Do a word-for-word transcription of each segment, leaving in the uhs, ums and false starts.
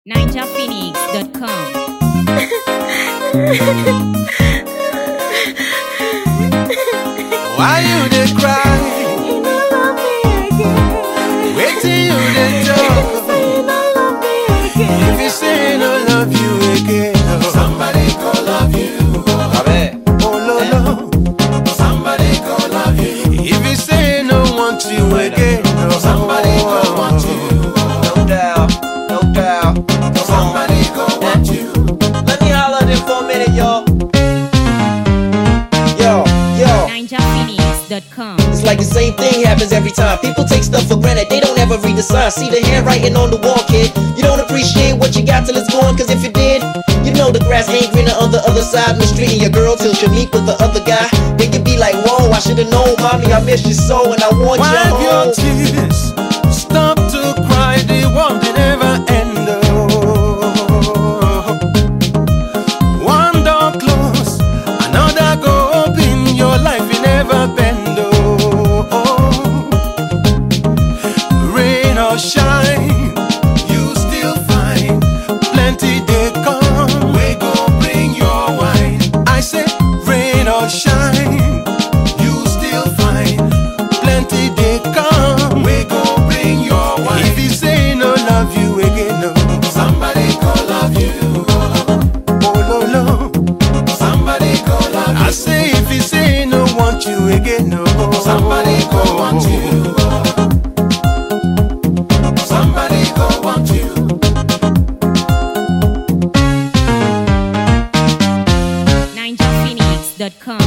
ninja phoenix dot com. Why you dey cry? You no love me again. Wetin you dey talk? Say you no love me again. If you say no love you again, oh. Somebody go love you. Oh no no. Somebody go love you. If you say no want you again, oh. Somebody go want you. No doubt, no doubt. Somebody go want you. Let me holler at it for a minute, y'all. Yo, yo. ninja phoenix dot com. It's like the same thing happens every time. People take stuff for granted, they don't ever read the signs. See the handwriting on the wall, kid. You don't appreciate what you got till it's gone, cause if you did, you know the grass ain't greener on the other side. Mistreating your girl till she meet with the other guy. Then you be like, whoa, I should've known, mommy, I miss you so, and I want you Wipe your home. tears. Stop to cry. The world will never end. Oh. One door close, another go open. Your life will never bend. Oh. Rain or shine, you still find plenty they come. We go bring your wine. I say rain or shine, you still find plenty they come. We go bring your wine. If you say no love you again, no. Somebody go love you. Oh no no. Somebody go love you. I say if you say no want you again, no. Somebody go want you. Somebody go want you. ninja phoenix dot com.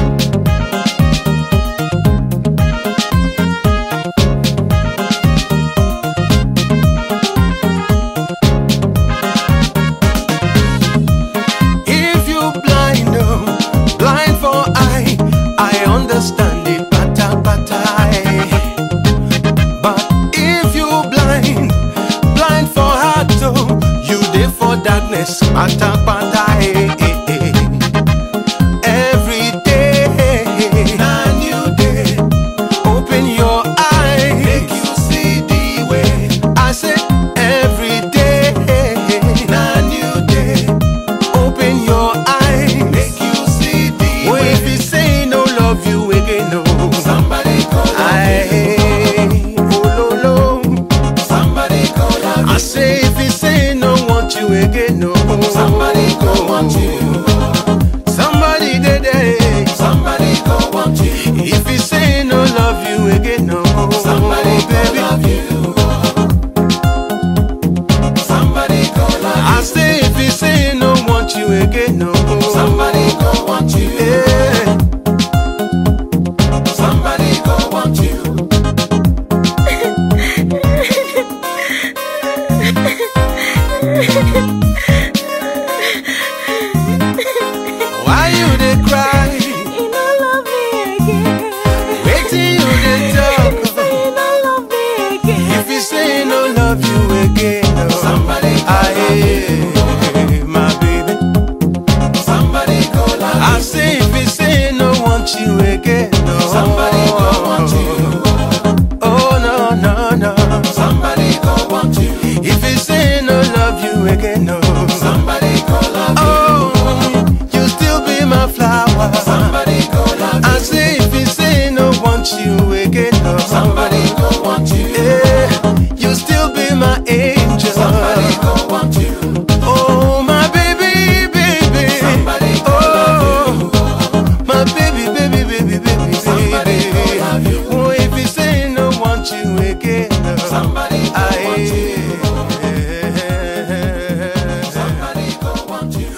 If you blind, oh, blind for eye, I understand it, bata bata. But if you blind, blind for heart, oh, you there for darkness, bata bata. Every day, a new day, open your eye, make you see the way. I say every day, a new day. Open your eyes, make you see the way. If you say no love you again, no. Somebody go love you. Oh, no, no. Somebody go love you. I say if you say no want you again, no. Somebody go want you. Somebody dead, dead. Somebody go want you. If you say no love you again, no. Somebody go love you. Somebody go love you. I say if you say no want you again, no. Somebody go want you. Yeah. Somebody go want you. Why you dey cry? You no love me again. Wetin you dey talk? Say you no love me again. If you say no love you again, no. Somebody go love you. My baby. Somebody go love you. I say if you say no want you again, no. Somebody go want you. Oh no no no. Somebody go want you. If you say no love you again, no. Somebody go love you. Oh, you still be my flower. Somebody go love you. I say if you say no want you again, no. Somebody go want you. Yeah, you still be my angel. Somebody go want you. Oh my baby, baby. Somebody go love you. My baby, baby, baby, baby, somebody go love you. Oh, if you say no want you again, no. Somebody go want you. Somebody go want you.